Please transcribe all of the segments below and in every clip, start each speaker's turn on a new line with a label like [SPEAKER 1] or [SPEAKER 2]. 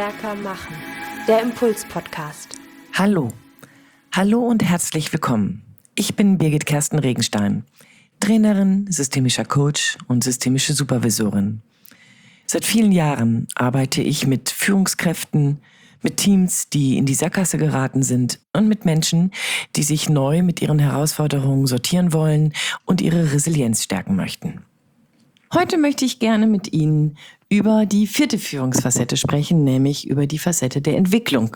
[SPEAKER 1] Stärker machen. Der Impuls-Podcast.
[SPEAKER 2] Hallo und herzlich willkommen. Ich bin Birgit Kersten Regenstein, Trainerin, systemischer Coach und systemische Supervisorin. Seit vielen Jahren arbeite ich mit Führungskräften, mit Teams, die in die Sackgasse geraten sind und mit Menschen, die sich neu mit ihren Herausforderungen sortieren wollen und ihre Resilienz stärken möchten. Heute möchte ich gerne mit Ihnen über die 4. Führungsfacette sprechen, nämlich über die Facette der Entwicklung.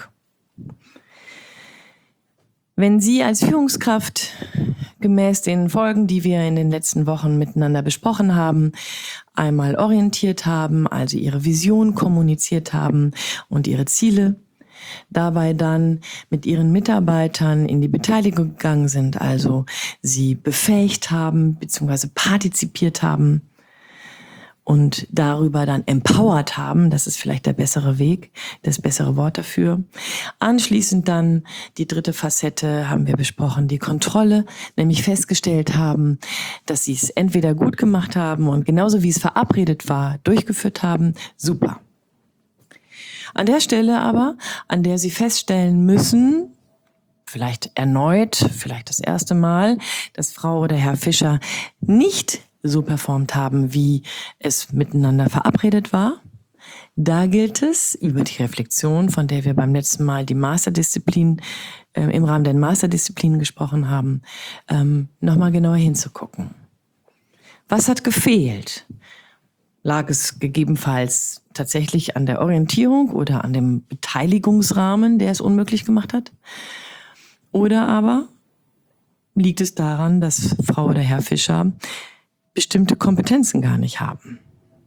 [SPEAKER 2] Wenn Sie als Führungskraft gemäß den Folgen, die wir in den letzten Wochen miteinander besprochen haben, einmal orientiert haben, also Ihre Vision kommuniziert haben und Ihre Ziele, dabei dann mit Ihren Mitarbeitern in die Beteiligung gegangen sind, also sie befähigt haben bzw. partizipiert haben, und darüber dann empowered haben, das ist vielleicht der bessere Weg, das bessere Wort dafür. Anschließend dann die 3. Facette haben wir besprochen, die Kontrolle, nämlich festgestellt haben, dass sie es entweder gut gemacht haben und genauso wie es verabredet war, durchgeführt haben, super. An der Stelle aber, an der sie feststellen müssen, vielleicht erneut, vielleicht das erste Mal, dass Frau oder Herr Fischer nicht so performt haben, wie es miteinander verabredet war. Da gilt es, über die Reflexion, von der wir beim letzten Mal die Masterdisziplin, im Rahmen der Masterdisziplinen gesprochen haben, nochmal genauer hinzugucken. Was hat gefehlt? Lag es gegebenenfalls tatsächlich an der Orientierung oder an dem Beteiligungsrahmen, der es unmöglich gemacht hat? Oder aber liegt es daran, dass Frau oder Herr Fischer bestimmte Kompetenzen gar nicht haben?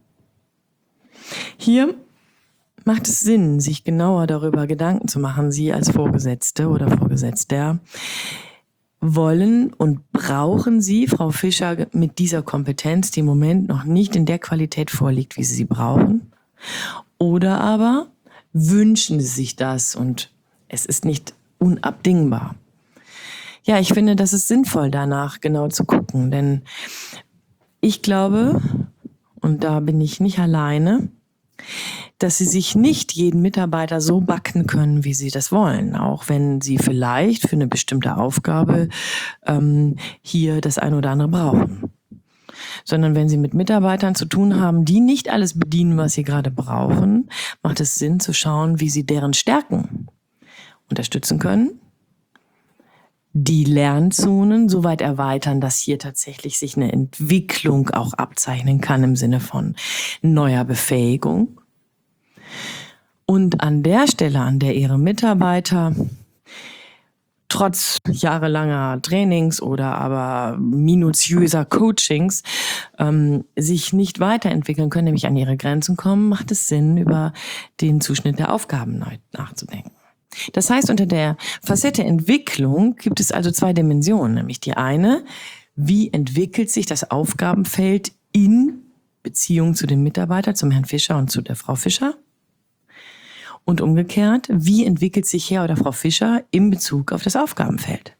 [SPEAKER 2] Hier macht es Sinn, sich genauer darüber Gedanken zu machen. Sie als Vorgesetzte oder Vorgesetzter, wollen und brauchen Sie, Frau Fischer, mit dieser Kompetenz, die im Moment noch nicht in der Qualität vorliegt, wie Sie sie brauchen? Oder aber wünschen Sie sich das und es ist nicht unabdingbar? Ja, ich finde, das ist sinnvoll, danach genau zu gucken, denn ich glaube, und da bin ich nicht alleine, dass Sie sich nicht jeden Mitarbeiter so backen können, wie Sie das wollen, auch wenn Sie vielleicht für eine bestimmte Aufgabe hier das eine oder andere brauchen. Sondern wenn Sie mit Mitarbeitern zu tun haben, die nicht alles bedienen, was Sie gerade brauchen, macht es Sinn zu schauen, wie Sie deren Stärken unterstützen können, die Lernzonen so weit erweitern, dass hier tatsächlich sich eine Entwicklung auch abzeichnen kann im Sinne von neuer Befähigung. Und an der Stelle, an der Ihre Mitarbeiter trotz jahrelanger Trainings oder aber minutiöser Coachings sich nicht weiterentwickeln können, nämlich an ihre Grenzen kommen, macht es Sinn, über den Zuschnitt der Aufgaben neu nachzudenken. Das heißt, unter der Facette Entwicklung gibt es also 2 Dimensionen, nämlich die eine, wie entwickelt sich das Aufgabenfeld in Beziehung zu den Mitarbeitern, zum Herrn Fischer und zu der Frau Fischer? Und umgekehrt, wie entwickelt sich Herr oder Frau Fischer in Bezug auf das Aufgabenfeld?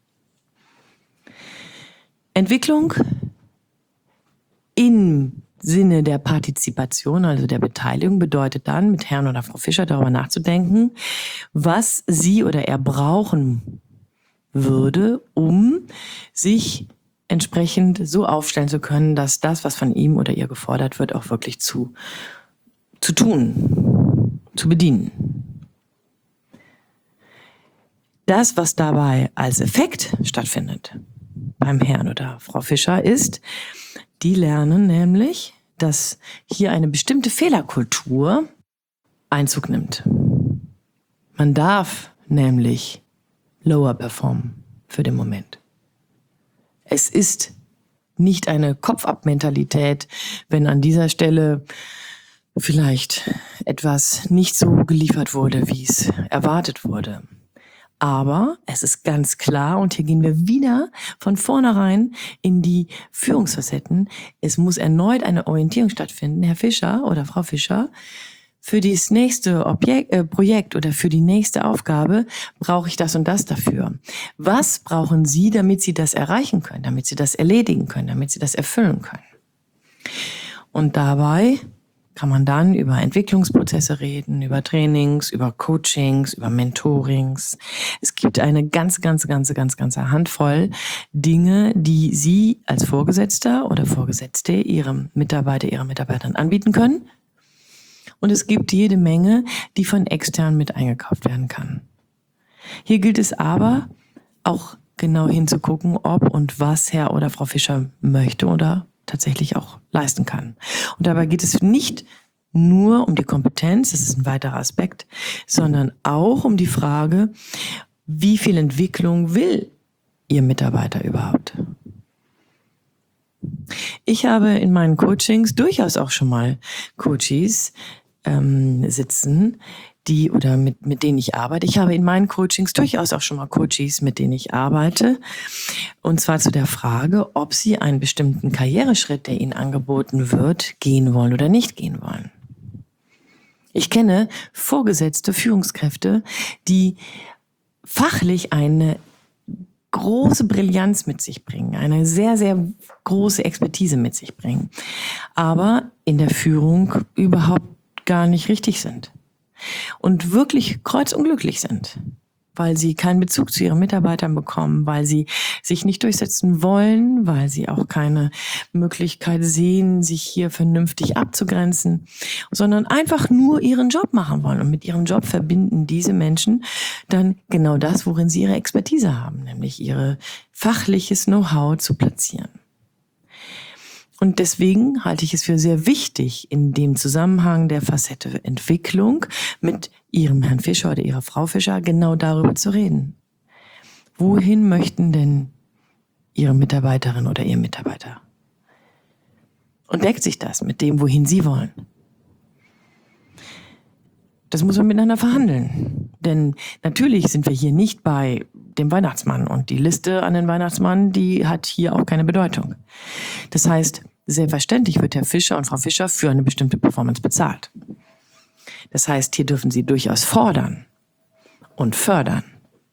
[SPEAKER 2] Entwicklung im Sinne der Partizipation, also der Beteiligung, bedeutet dann, mit Herrn oder Frau Fischer darüber nachzudenken, was sie oder er brauchen würde, um sich entsprechend so aufstellen zu können, dass das, was von ihm oder ihr gefordert wird, auch wirklich zu tun, zu bedienen. Das, was dabei als Effekt stattfindet beim Herrn oder Frau Fischer, ist, die lernen nämlich, dass hier eine bestimmte Fehlerkultur Einzug nimmt. Man darf nämlich lower performen für den Moment. Es ist nicht eine Kopf-ab-Mentalität, wenn an dieser Stelle vielleicht etwas nicht so geliefert wurde, wie es erwartet wurde. Aber es ist ganz klar, und hier gehen wir wieder von vornherein in die Führungsfacetten, es muss erneut eine Orientierung stattfinden. Herr Fischer oder Frau Fischer, für das nächste Projekt oder für die nächste Aufgabe brauche ich das und das dafür. Was brauchen Sie, damit Sie das erreichen können, damit Sie das erledigen können, damit Sie das erfüllen können? Und dabei kann man dann über Entwicklungsprozesse reden, über Trainings, über Coachings, über Mentorings. Es gibt eine ganze Handvoll Dinge, die Sie als Vorgesetzter oder Vorgesetzte Ihrem Mitarbeiter, Ihrer Mitarbeiterin anbieten können. Und es gibt jede Menge, die von extern mit eingekauft werden kann. Hier gilt es aber auch genau hinzugucken, ob und was Herr oder Frau Fischer möchte oder tatsächlich auch leisten kann. Und dabei geht es nicht nur um die Kompetenz, das ist ein weiterer Aspekt, sondern auch um die Frage, wie viel Entwicklung will Ihr Mitarbeiter überhaupt? Ich habe in meinen Coachings durchaus auch schon mal Coaches sitzen, mit denen ich arbeite. Ich habe in meinen Coachings durchaus auch schon mal Coaches, mit denen ich arbeite. Und zwar zu der Frage, ob sie einen bestimmten Karriereschritt, der ihnen angeboten wird, gehen wollen oder nicht gehen wollen. Ich kenne vorgesetzte Führungskräfte, die fachlich eine große Brillanz mit sich bringen, eine sehr große Expertise mit sich bringen, aber in der Führung überhaupt gar nicht richtig sind. Und wirklich kreuzunglücklich sind, weil sie keinen Bezug zu ihren Mitarbeitern bekommen, weil sie sich nicht durchsetzen wollen, weil sie auch keine Möglichkeit sehen, sich hier vernünftig abzugrenzen, sondern einfach nur ihren Job machen wollen. Und mit ihrem Job verbinden diese Menschen dann genau das, worin sie ihre Expertise haben, nämlich ihr fachliches Know-how zu platzieren. Und deswegen halte ich es für sehr wichtig, in dem Zusammenhang der Facette Entwicklung mit Ihrem Herrn Fischer oder Ihrer Frau Fischer genau darüber zu reden. Wohin möchten denn Ihre Mitarbeiterin oder Ihr Mitarbeiter? Und deckt sich das mit dem, wohin Sie wollen? Das muss man miteinander verhandeln. Denn natürlich sind wir hier nicht bei dem Weihnachtsmann. Und die Liste an den Weihnachtsmann, die hat hier auch keine Bedeutung. Das heißt, selbstverständlich wird Herr Fischer und Frau Fischer für eine bestimmte Performance bezahlt. Das heißt, hier dürfen Sie durchaus fordern und fördern.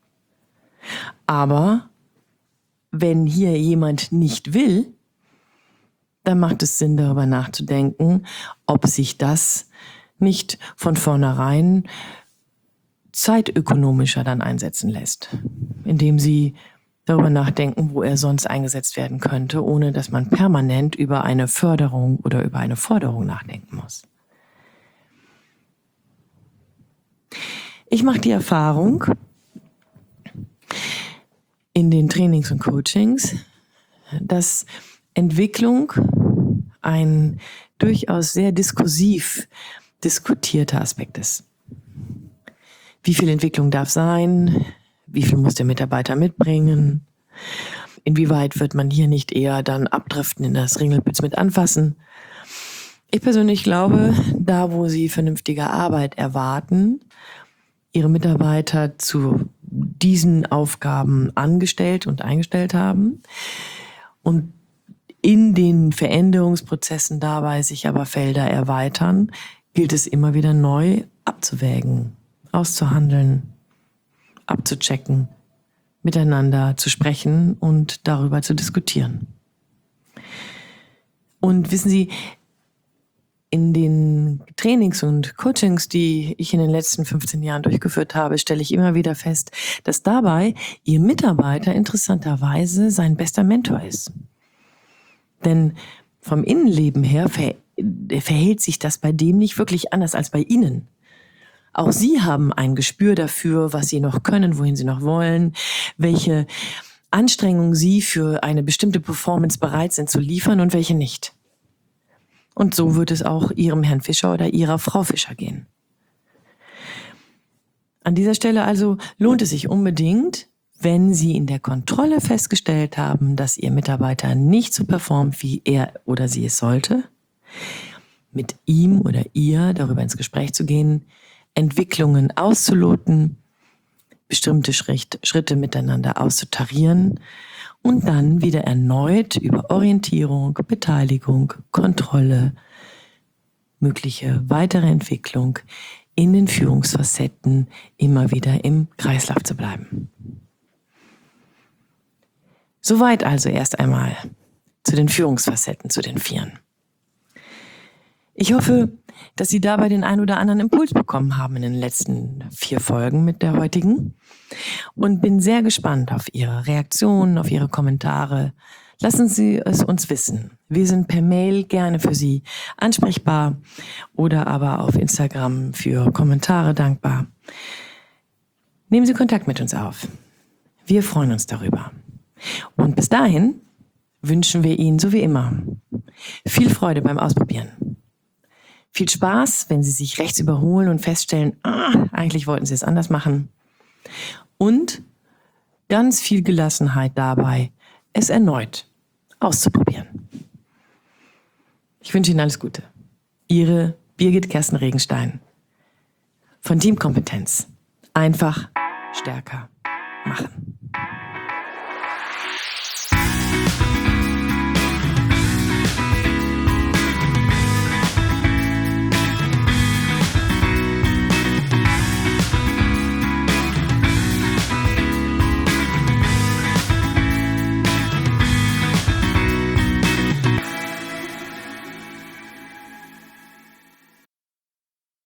[SPEAKER 2] Aber wenn hier jemand nicht will, dann macht es Sinn, darüber nachzudenken, ob sich das nicht von vornherein zeitökonomischer dann einsetzen lässt, indem Sie darüber nachdenken, wo er sonst eingesetzt werden könnte, ohne dass man permanent über eine Förderung oder über eine Forderung nachdenken muss. Ich mache die Erfahrung in den Trainings und Coachings, dass Entwicklung ein durchaus sehr diskursiv diskutierter Aspekt ist. Wie viel Entwicklung darf sein? Wie viel muss der Mitarbeiter mitbringen? Inwieweit wird man hier nicht eher dann abdriften in das Ringelpitz mit anfassen? Ich persönlich glaube, da wo Sie vernünftige Arbeit erwarten, Ihre Mitarbeiter zu diesen Aufgaben angestellt und eingestellt haben und in den Veränderungsprozessen dabei sich aber Felder erweitern, gilt es immer wieder neu abzuwägen, auszuhandeln, abzuchecken, miteinander zu sprechen und darüber zu diskutieren. Und wissen Sie, in den Trainings und Coachings, die ich in den letzten 15 Jahren durchgeführt habe, stelle ich immer wieder fest, dass dabei Ihr Mitarbeiter interessanterweise sein bester Mentor ist. Denn vom Innenleben her verhält sich das bei dem nicht wirklich anders als bei Ihnen. Auch Sie haben ein Gespür dafür, was Sie noch können, wohin Sie noch wollen, welche Anstrengungen Sie für eine bestimmte Performance bereit sind zu liefern und welche nicht. Und so wird es auch Ihrem Herrn Fischer oder Ihrer Frau Fischer gehen. An dieser Stelle also lohnt es sich unbedingt, wenn Sie in der Kontrolle festgestellt haben, dass Ihr Mitarbeiter nicht so performt, wie er oder sie es sollte, mit ihm oder ihr darüber ins Gespräch zu gehen, Entwicklungen auszuloten, bestimmte Schritte miteinander auszutarieren und dann wieder erneut über Orientierung, Beteiligung, Kontrolle, mögliche weitere Entwicklung in den Führungsfacetten immer wieder im Kreislauf zu bleiben. Soweit also erst einmal zu den Führungsfacetten, zu den 4. Ich hoffe, dass Sie dabei den ein oder anderen Impuls bekommen haben in den letzten 4 Folgen mit der heutigen und bin sehr gespannt auf Ihre Reaktionen, auf Ihre Kommentare. Lassen Sie es uns wissen. Wir sind per Mail gerne für Sie ansprechbar oder aber auf Instagram für Kommentare dankbar. Nehmen Sie Kontakt mit uns auf. Wir freuen uns darüber. Und bis dahin wünschen wir Ihnen so wie immer viel Freude beim Ausprobieren. Viel Spaß, wenn Sie sich rechts überholen und feststellen, eigentlich wollten Sie es anders machen. Und ganz viel Gelassenheit dabei, es erneut auszuprobieren. Ich wünsche Ihnen alles Gute. Ihre Birgit Kersten Regenstein von Teamkompetenz. Einfach stärker machen.